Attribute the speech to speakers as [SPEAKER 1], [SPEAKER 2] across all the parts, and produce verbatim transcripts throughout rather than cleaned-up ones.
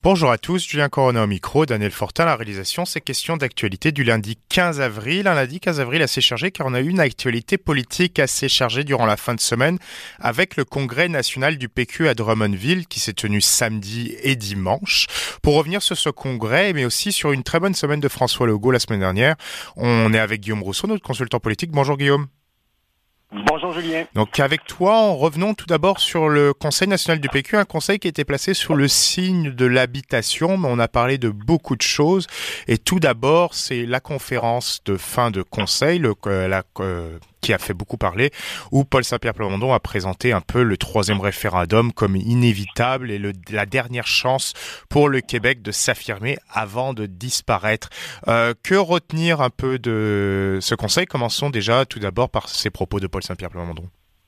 [SPEAKER 1] Bonjour à tous, Julien Corona au micro, Daniel Fortin à la réalisation. Ces questions d'actualité du lundi quinze avril. Un lundi quinze avril assez chargé car on a eu une actualité politique assez chargée durant la fin de semaine avec le congrès national du P Q à Drummondville qui s'est tenu samedi et dimanche. Pour revenir sur ce congrès mais aussi sur une très bonne semaine de François Legault la semaine dernière, on est avec Guillaume Rousseau, notre consultant politique. Bonjour Guillaume.
[SPEAKER 2] Bonjour Julien.
[SPEAKER 1] Donc avec toi, revenons tout d'abord sur le Conseil national du P Q, un conseil qui était placé sous le signe de l'habitation, mais on a parlé de beaucoup de choses. Et tout d'abord, c'est la conférence de fin de conseil, le, la, euh, qui a fait beaucoup parler, où Paul Saint-Pierre Plamondon a présenté un peu le troisième référendum comme inévitable et le, la dernière chance pour le Québec de s'affirmer avant de disparaître. Euh, que retenir un peu de ce conseil? Commençons déjà tout d'abord par ces propos de Paul Saint-Pierre Plamondon.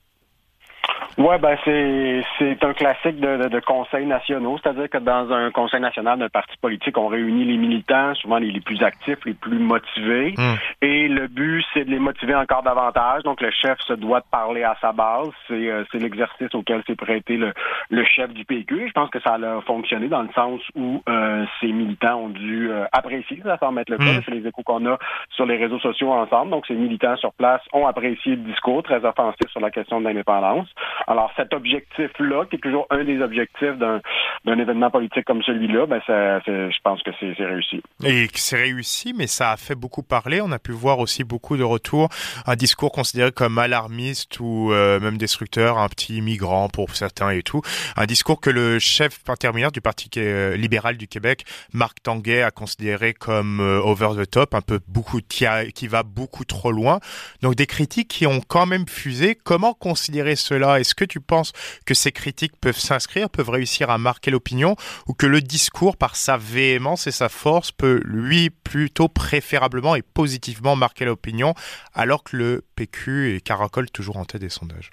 [SPEAKER 2] Ouais, ben c'est c'est un classique de, de, de conseils nationaux, c'est-à-dire que dans un conseil national d'un parti politique, on réunit les militants, souvent les, les plus actifs, les plus motivés, mmh. et le but c'est de les motiver encore davantage. Donc le chef se doit de parler à sa base, c'est euh, c'est l'exercice auquel s'est prêté le le chef du P Q. Et je pense que ça a fonctionné dans le sens où euh, ces militants ont dû euh, apprécier, ça semble être le cas, mmh. c'est les échos qu'on a sur les réseaux sociaux ensemble. Donc ces militants sur place ont apprécié le discours très offensif sur la question de l'indépendance. Alors, cet objectif-là, qui est toujours un des objectifs d'un, d'un événement politique comme celui-là, ben ça, c'est, je pense que c'est, c'est réussi.
[SPEAKER 1] Et c'est réussi, mais ça a fait beaucoup parler. On a pu voir aussi beaucoup de retours. Un discours considéré comme alarmiste ou euh, même destructeur, un petit migrant pour certains et tout. Un discours que le chef intermédiaire du Parti libéral du Québec, Marc Tanguay, a considéré comme euh, over the top, un peu beaucoup qui, a, qui va beaucoup trop loin. Donc, des critiques qui ont quand même fusé. Comment considérer cela? Est-ce que tu penses que ces critiques peuvent s'inscrire, peuvent réussir à marquer l'opinion, ou que le discours, par sa véhémence et sa force, peut, lui, plutôt préférablement et positivement marquer l'opinion, alors que le P Q est caracole toujours en tête des sondages?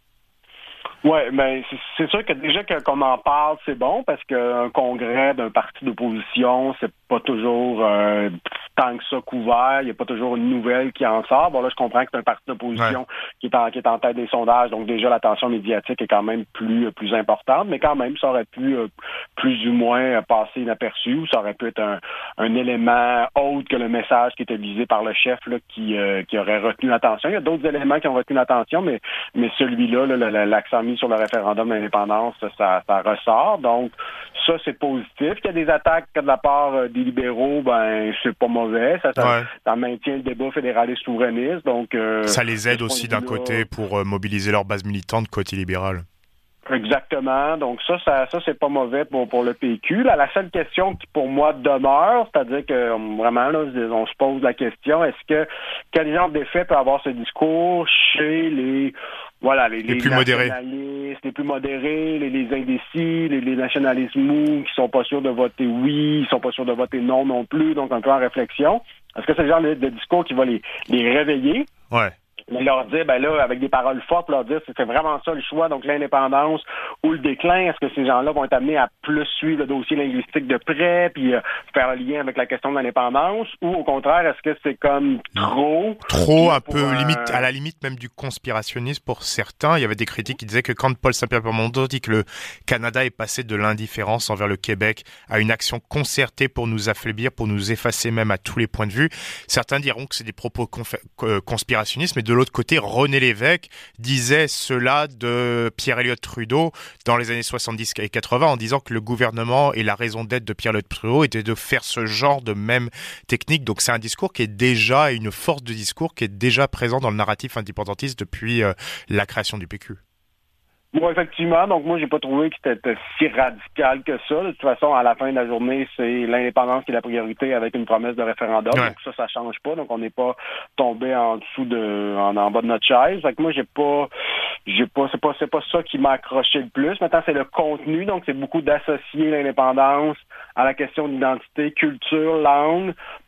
[SPEAKER 2] Oui, mais c'est, c'est sûr que déjà que, qu'on en parle, c'est bon, parce qu'un congrès d'un parti d'opposition, c'est pas toujours euh, tant que ça couvert, il n'y a pas toujours une nouvelle qui en sort. Bon, là, je comprends que c'est un parti d'opposition ouais. qui, est en, qui est en tête des sondages, donc déjà l'attention médiatique est quand même plus plus importante, mais quand même, ça aurait pu euh, plus ou moins passer inaperçu, ou ça aurait pu être un, un élément autre que le message qui était visé par le chef là, qui, euh, qui aurait retenu l'attention. Il y a d'autres éléments qui ont retenu l'attention, mais, mais celui-là, là, l'accent mis sur le référendum d'indépendance, ça, ça ressort. Donc, ça, c'est positif. Qu'il y a des attaques de la part euh, des libéraux, ben, c'est pas mauvais. Ça, ça, ouais. ça maintient le débat fédéraliste souverainiste. Donc, euh,
[SPEAKER 1] ça les aide aussi d'un côté pour euh, mobiliser leur base militante côté libéral.
[SPEAKER 2] Exactement. Donc ça, ça, ça c'est pas mauvais pour pour le P Q. Là, la seule question qui pour moi demeure, c'est-à-dire que vraiment là, on se pose la question, est-ce que quel genre d'effet peut avoir ce discours chez les voilà les,
[SPEAKER 1] les,
[SPEAKER 2] les
[SPEAKER 1] plus modérés,
[SPEAKER 2] les plus modérés, les, les indécis, les, les nationalistes mous qui sont pas sûrs de voter oui, ils sont pas sûrs de voter non non plus, donc un peu en réflexion. Est-ce que c'est le genre de, de discours qui va les les réveiller?
[SPEAKER 1] Ouais.
[SPEAKER 2] Mais leur dire, ben là, avec des paroles fortes, leur dire c'est vraiment ça le choix, donc l'indépendance ou le déclin, est-ce que ces gens-là vont être amenés à plus suivre le dossier linguistique de près, puis euh, faire le lien avec la question de l'indépendance, ou au contraire, est-ce que c'est comme trop...
[SPEAKER 1] Trop, un peu, un... limite, à la limite même du conspirationnisme pour certains. Il y avait des critiques qui disaient que quand Paul Saint-Pierre Plamondon dit que le Canada est passé de l'indifférence envers le Québec à une action concertée pour nous affaiblir, pour nous effacer même à tous les points de vue, certains diront que c'est des propos conf... conspirationnistes, mais de l'autre côté, René Lévesque disait cela de Pierre-Éliott Trudeau dans les années soixante-dix et quatre-vingts en disant que le gouvernement et la raison d'être de Pierre-Éliott Trudeau était de faire ce genre de même technique. Donc c'est un discours qui est déjà, une force de discours qui est déjà présent dans le narratif indépendantiste depuis euh, la création du P Q.
[SPEAKER 2] Bon, effectivement. Donc, moi, j'ai pas trouvé que c'était si radical que ça. De toute façon, à la fin de la journée, c'est l'indépendance qui est la priorité avec une promesse de référendum. Ouais. Donc, ça, ça change pas. Donc, on n'est pas tombé en dessous de, en, en bas de notre chaise. Fait que moi, j'ai pas, j'ai pas, c'est pas, c'est pas ça qui m'a accroché le plus. Maintenant, c'est le contenu. Donc, c'est beaucoup d'associer l'indépendance à la question d'identité, culture, langue.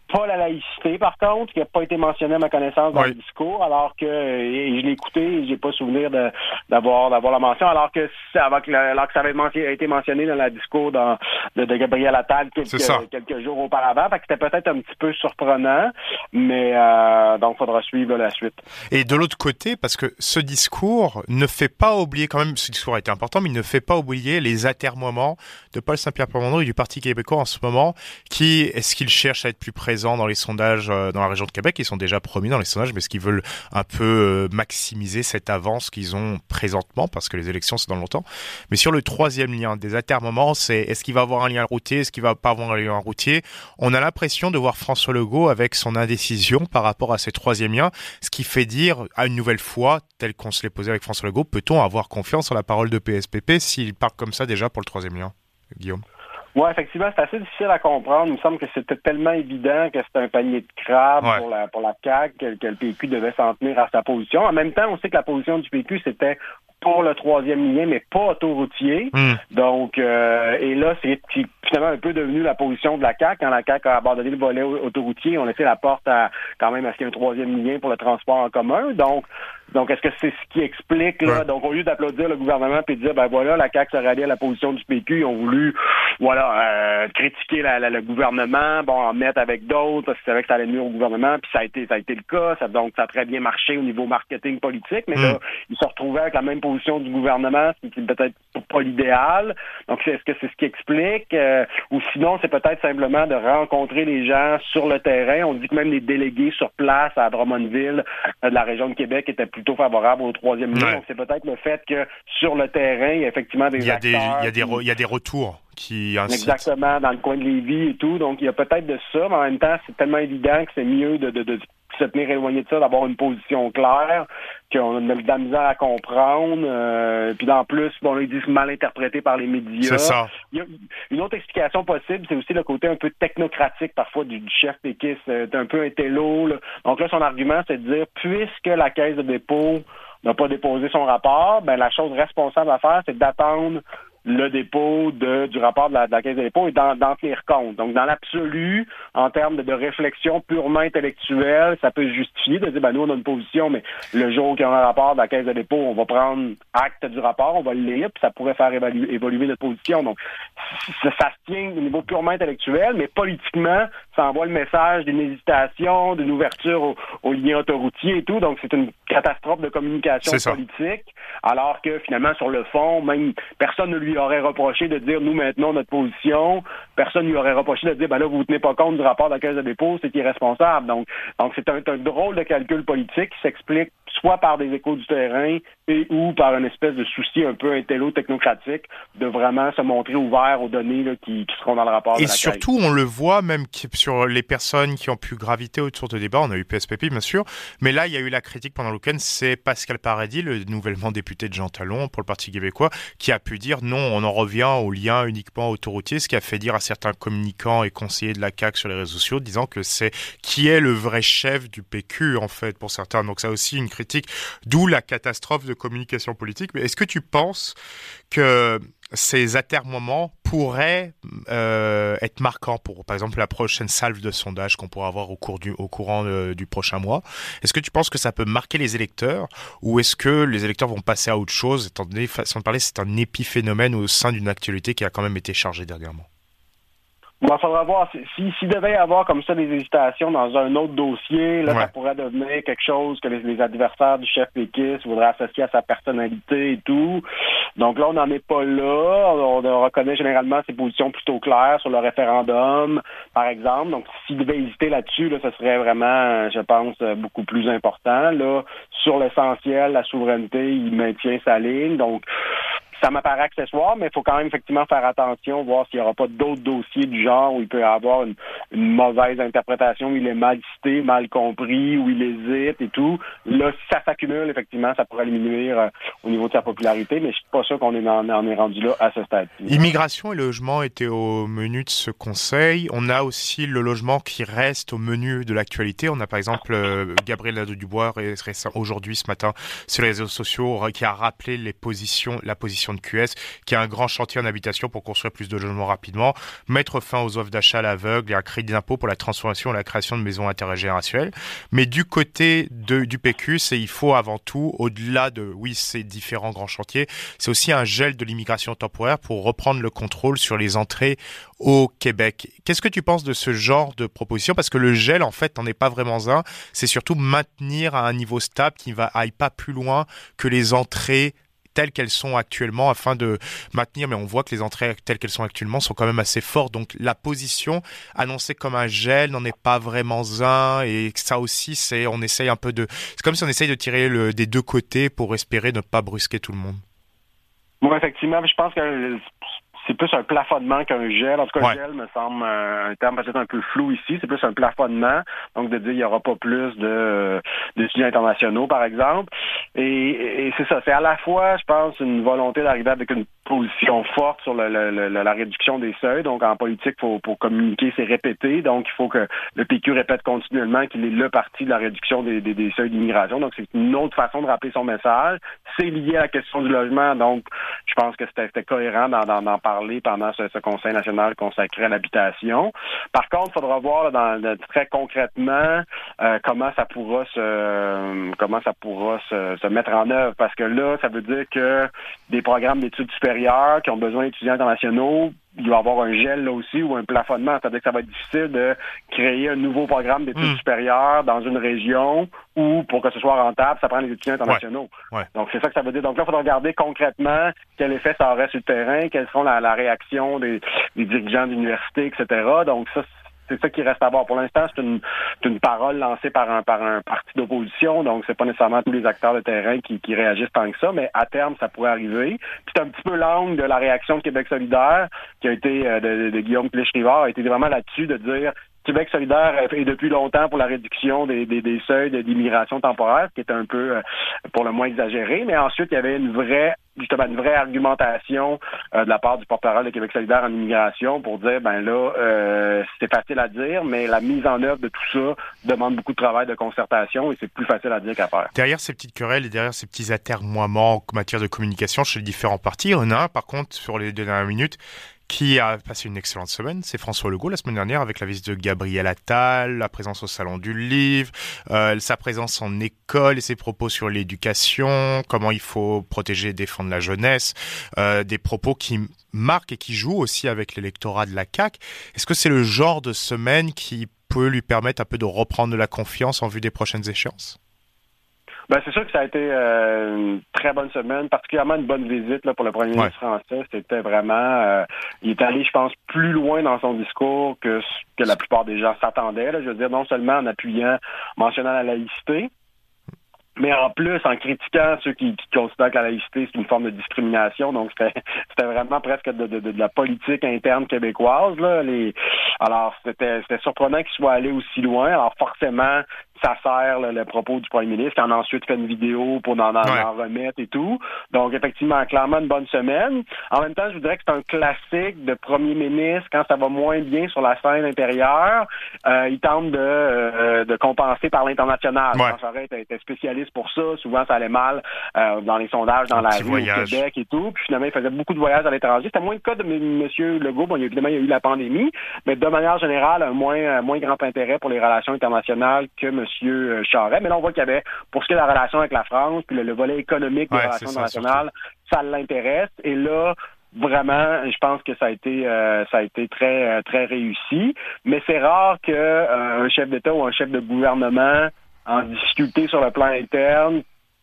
[SPEAKER 2] pas la laïcité, par contre, qui n'a pas été mentionnée à ma connaissance dans
[SPEAKER 1] oui.
[SPEAKER 2] le discours, alors que, et je l'ai écouté, et j'ai pas souvenir de, d'avoir, d'avoir la mention, alors que ça, alors que, alors que ça avait mentionné, été mentionné dans le discours dans, de, de Gabriel Attal quelques, quelques jours auparavant. Fait que c'était peut-être un petit peu surprenant, mais euh, donc il faudra suivre là, la suite.
[SPEAKER 1] Et de l'autre côté, parce que ce discours ne fait pas oublier, quand même, ce discours a été important, mais il ne fait pas oublier les atermoiements de Paul Saint-Pierre Plamondon et du Parti québécois en ce moment, qui, est-ce qu'ils cherchent à être plus présents dans les sondages euh, dans la région de Québec? Ils sont déjà premiers dans les sondages, mais est-ce qu'ils veulent un peu euh, maximiser cette avance qu'ils ont présentement, parce que les élections c'est dans longtemps. Mais sur le troisième lien des atermoiements, c'est est-ce qu'il va avoir un lien routier, est-ce qu'il va pas avoir un lien routier? On a l'impression de voir François Legault avec son indécision par rapport à ces troisième liens, ce qui fait dire à une nouvelle fois, tel qu'on se l'est posé avec François Legault, peut-on avoir confiance en la parole de P S P P s'il part comme ça déjà pour le troisième lien, Guillaume?
[SPEAKER 2] Oui, effectivement, c'est assez difficile à comprendre. Il me semble que c'était tellement évident que c'était un panier de crabes ouais. pour la pour la C A Q que, que le P Q devait s'en tenir à sa position. En même temps, on sait que la position du P Q, c'était pour le troisième lien, mais pas autoroutier. Mm. Donc, euh, et là, c'est finalement un peu devenu la position de la C A Q. Quand la C A Q a abandonné le volet autoroutier, on laissait la porte à quand même à ce qu'il y ait un troisième lien pour le transport en commun. Donc, donc est-ce que c'est ce qui explique, là? Ouais. Donc, au lieu d'applaudir le gouvernement et de dire, ben voilà, la C A Q s'est ralliée à la position du P Q, ils ont voulu, voilà, euh, critiquer la, la, le gouvernement, bon, en mettre avec d'autres, parce qu'ils savaient que ça allait mieux au gouvernement, puis ça a été, ça a été le cas. Ça, donc, ça a très bien marché au niveau marketing politique, mais mm. là, ils se retrouvaient avec la même position du gouvernement, ce qui est peut-être pas l'idéal. Donc, est-ce que c'est ce qui explique? Euh, ou sinon, c'est peut-être simplement de rencontrer les gens sur le terrain. On dit que même les délégués sur place à Drummondville, euh, de la région de Québec, étaient plutôt favorables au troisième lien. Ouais. Donc, c'est peut-être le fait que sur le terrain, il y a effectivement des
[SPEAKER 1] il y a
[SPEAKER 2] acteurs...
[SPEAKER 1] Des, il, y a des re, il y a des retours qui incitent.
[SPEAKER 2] Exactement, dans le coin de Lévis et tout. Donc, il y a peut-être de ça, mais en même temps, c'est tellement évident que c'est mieux de, de, de se tenir éloigné de ça, d'avoir une position claire, qu'on a de la misère à comprendre. Euh, puis en plus, bon, ils disent mal interprété par les médias.
[SPEAKER 1] C'est ça.
[SPEAKER 2] Il y a une autre explication possible, c'est aussi le côté un peu technocratique parfois du, du chef péquiste. C'est un peu un télo. Là. Donc là, son argument, c'est de dire, puisque la Caisse de dépôt n'a pas déposé son rapport, ben la chose responsable à faire, c'est d'attendre le dépôt de, du rapport de la, de la Caisse de dépôt et d'en, d'en tenir compte. Donc, dans l'absolu, en termes de, de réflexion purement intellectuelle, ça peut se justifier de dire, ben nous, on a une position, mais le jour qu'il y a un rapport de la Caisse de dépôt, on va prendre acte du rapport, on va le lire, puis ça pourrait faire évaluer, évoluer notre position. Donc, ça, ça se tient au niveau purement intellectuel, mais politiquement, ça envoie le message d'une hésitation, d'une ouverture au, au lien autoroutier et tout. Donc, c'est une catastrophe de communication politique, alors que finalement, sur le fond, même personne ne lui aurait reproché de dire, nous, maintenant, notre position. Personne ne lui aurait reproché de dire, ben là, vous ne tenez pas compte du rapport de la Caisse de dépôt, c'est irresponsable. Donc, donc c'est un, un drôle de calcul politique qui s'explique soit par des échos du terrain et ou par une espèce de souci un peu intello-technocratique de vraiment se montrer ouvert aux données là, qui, qui seront dans le rapport de
[SPEAKER 1] et
[SPEAKER 2] la Caisse.
[SPEAKER 1] Et surtout, on le voit même sur les personnes qui ont pu graviter autour de débat. On a eu P S P P, bien sûr. Mais là, il y a eu la critique pendant le week-end. C'est Pascal Paradis, le nouvellement député de Jean Talon pour le Parti québécois, qui a pu dire non, on en revient au lien uniquement autoroutier, ce qui a fait dire à certains communicants et conseillers de la C A Q sur les réseaux sociaux, disant que c'est qui est le vrai chef du P Q, en fait, pour certains. Donc ça aussi une critique, d'où la catastrophe de communication politique. Mais est-ce que tu penses que ces atermoiements pourraient euh, être marquants pour, par exemple, la prochaine salve de sondage qu'on pourra avoir au, cours du, au courant de, du prochain mois? Est-ce que tu penses que ça peut marquer les électeurs ou est-ce que les électeurs vont passer à autre chose, étant donné, façon de parler, c'est un épiphénomène au sein d'une actualité qui a quand même été chargée dernièrement?
[SPEAKER 2] Bon, il faudra voir. S'il si, si devait y avoir comme ça des hésitations dans un autre dossier, là, ouais. ça pourrait devenir quelque chose que les, les adversaires du chef péquiste voudraient associer à sa personnalité et tout. Donc là, on n'en est pas là. On, on reconnaît généralement ses positions plutôt claires sur le référendum, par exemple. Donc, s'il devait hésiter là-dessus, là, ce serait vraiment, je pense, beaucoup plus important. Là, sur l'essentiel, la souveraineté, il maintient sa ligne. Donc, ça m'apparaît accessoire, mais il faut quand même effectivement faire attention, voir s'il n'y aura pas d'autres dossiers du genre où il peut y avoir une, une mauvaise interprétation, où il est mal cité, mal compris, où il hésite et tout. Là, si ça s'accumule, effectivement, ça pourrait le nuire euh, au niveau de sa popularité, mais je suis pas sûr qu'on est en, en est rendu là à ce stade-ci.
[SPEAKER 1] Immigration et logement étaient au menu de ce conseil. On a aussi le logement qui reste au menu de l'actualité. On a par exemple euh, Gabriel Nadeau-Dubois aujourd'hui, ce matin, sur les réseaux sociaux, qui a rappelé les positions, la position proposition de Q S, qui est un grand chantier en habitation pour construire plus de logements rapidement, mettre fin aux offres d'achat à l'aveugle et un crédit d'impôt pour la transformation et la création de maisons intergénérationnelles. Mais du côté de, du P Q, c'est, il faut avant tout, au-delà de, oui, ces différents grands chantiers, c'est aussi un gel de l'immigration temporaire pour reprendre le contrôle sur les entrées au Québec. Qu'est-ce que tu penses de ce genre de proposition? Parce que le gel, en fait, n'en est pas vraiment un. C'est surtout maintenir à un niveau stable qui ne aille pas plus loin que les entrées telles qu'elles sont actuellement afin de maintenir, mais on voit que les entrées telles qu'elles sont actuellement sont quand même assez fortes. Donc la position annoncée comme un gel n'en est pas vraiment un, et ça aussi, c'est on essaye un peu de... C'est comme si on essaye de tirer le, des deux côtés pour espérer ne pas brusquer tout le monde.
[SPEAKER 2] Moi, effectivement, je pense que c'est plus un plafonnement qu'un gel. En tout cas, ouais. Gel me semble un terme peut-être un peu flou ici. C'est plus un plafonnement. Donc, de dire qu'il n'y aura pas plus de d'étudiants internationaux, par exemple. Et, et c'est ça. C'est à la fois, je pense, une volonté d'arriver avec une position forte sur le, le, le, la réduction des seuils. Donc, en politique, faut, pour communiquer, c'est répéter. Donc, il faut que le P Q répète continuellement qu'il est le parti de la réduction des, des, des seuils d'immigration. Donc, c'est une autre façon de rappeler son message. C'est lié à la question du logement. Donc, je pense que c'était, c'était cohérent d'en, d'en, d'en parler pendant ce, ce Conseil national consacré à l'habitation. Par contre, il faudra voir là, dans, de, très concrètement euh, comment ça pourra se euh, comment ça pourra se, se mettre en œuvre. Parce que là, ça veut dire que des programmes d'études supérieures qui ont besoin d'étudiants internationaux, il va y avoir un gel là aussi ou un plafonnement. C'est-à-dire que ça va être difficile de créer un nouveau programme d'études mmh. supérieures dans une région où, pour que ce soit rentable, ça prend les étudiants internationaux. Ouais. Ouais. Donc, c'est ça que ça veut dire. Donc là, il faudra regarder concrètement quel effet ça aurait sur le terrain, quelles seront la, la réaction des, des dirigeants d'université, et cetera. Donc, ça, c'est ça qui reste à voir. Pour l'instant, c'est une, c'est une parole lancée par un, par un parti d'opposition, donc c'est pas nécessairement tous les acteurs de terrain qui, qui réagissent tant que ça, mais à terme, ça pourrait arriver. Puis c'est un petit peu l'angle de la réaction de Québec solidaire, qui a été, euh, de, de Guillaume Clich-Rivard, a été vraiment là-dessus de dire Québec solidaire est depuis longtemps pour la réduction des, des, des seuils d'immigration temporaire, qui est un peu, euh, pour le moins exagéré, mais ensuite, il y avait une vraie justement une vraie argumentation euh, de la part du porte-parole de Québec solidaire en immigration pour dire, ben là, euh, c'est facile à dire, mais la mise en œuvre de tout ça demande beaucoup de travail de concertation et c'est plus facile à dire qu'à faire.
[SPEAKER 1] Derrière ces petites querelles et derrière ces petits atermoiements en matière de communication chez les différents partis, on a un, par contre, sur les deux dernières minutes, qui a passé une excellente semaine, c'est François Legault la semaine dernière avec la visite de Gabriel Attal, la présence au Salon du Livre, euh, sa présence en école et ses propos sur l'éducation, comment il faut protéger et défendre la jeunesse, euh, des propos qui marquent et qui jouent aussi avec l'électorat de la C A Q. Est-ce que c'est le genre de semaine qui peut lui permettre un peu de reprendre de la confiance en vue des prochaines échéances?
[SPEAKER 2] Ben c'est sûr que ça a été euh, une très bonne semaine, particulièrement une bonne visite là, pour le premier ministre ouais. français. C'était vraiment... Euh, il est allé, je pense, plus loin dans son discours que que la plupart des gens s'attendaient. Là. Je veux dire, non seulement en appuyant, mentionnant la laïcité, mais en plus, en critiquant ceux qui, qui considèrent que la laïcité, c'est une forme de discrimination. Donc, c'était, c'était vraiment presque de, de, de la politique interne québécoise. Là. Les, alors, c'était, c'était surprenant qu'il soit allé aussi loin. Alors, forcément, ça sert là, le propos du premier ministre, qui en a ensuite fait une vidéo pour en, en, ouais. en remettre et tout. Donc, effectivement, clairement, une bonne semaine. En même temps, je vous dirais que c'est un classique de premier ministre quand ça va moins bien sur la scène intérieure. Euh, il tente de, euh, de compenser par l'international. Ouais. Jean Charest était spécialiste pour ça. Souvent, ça allait mal euh, dans les sondages, dans un la rue voyage. Au Québec et tout. Puis finalement, il faisait beaucoup de voyages à l'étranger. C'était moins le cas de M. Legault. Bon, évidemment, il y a eu la pandémie, mais de manière générale, un moins, un moins grand intérêt pour les relations internationales que M. Charest. Mais là, on voit qu'il y avait, pour ce qui est de la relation avec la France, puis le, le volet économique des ouais, relations internationales, ça l'intéresse. Et là, vraiment, je pense que ça a été euh, ça a été très euh, très réussi. Mais c'est rare que euh, un chef d'État ou un chef de gouvernement en difficulté sur le plan interne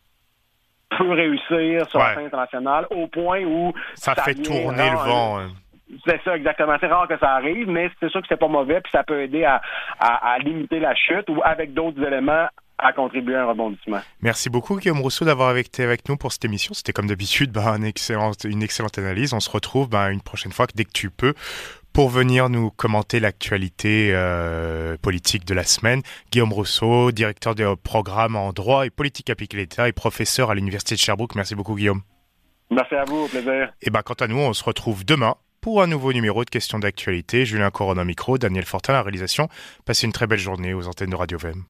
[SPEAKER 2] peut réussir sur ouais. la scène internationale au point où
[SPEAKER 1] ça, ça fait tourner le vent. Hein.
[SPEAKER 2] C'est ça, exactement. C'est rare que ça arrive, mais c'est sûr que c'est pas mauvais, puis ça peut aider à, à, à limiter la chute ou avec d'autres éléments à contribuer à un rebondissement.
[SPEAKER 1] Merci beaucoup Guillaume Rousseau d'avoir été avec nous pour cette émission. C'était comme d'habitude ben, un excellent, une excellente analyse. On se retrouve ben, une prochaine fois dès que tu peux pour venir nous commenter l'actualité euh, politique de la semaine. Guillaume Rousseau, directeur des programmes en droit et politique appliquée à l'État et professeur à l'Université de Sherbrooke. Merci beaucoup Guillaume.
[SPEAKER 2] Merci à vous, au plaisir.
[SPEAKER 1] Et ben, quant à nous, on se retrouve demain pour un nouveau numéro de questions d'actualité. Julien Coron au micro, Daniel Fortin à la réalisation. Passez une très belle journée aux antennes de Radio V M.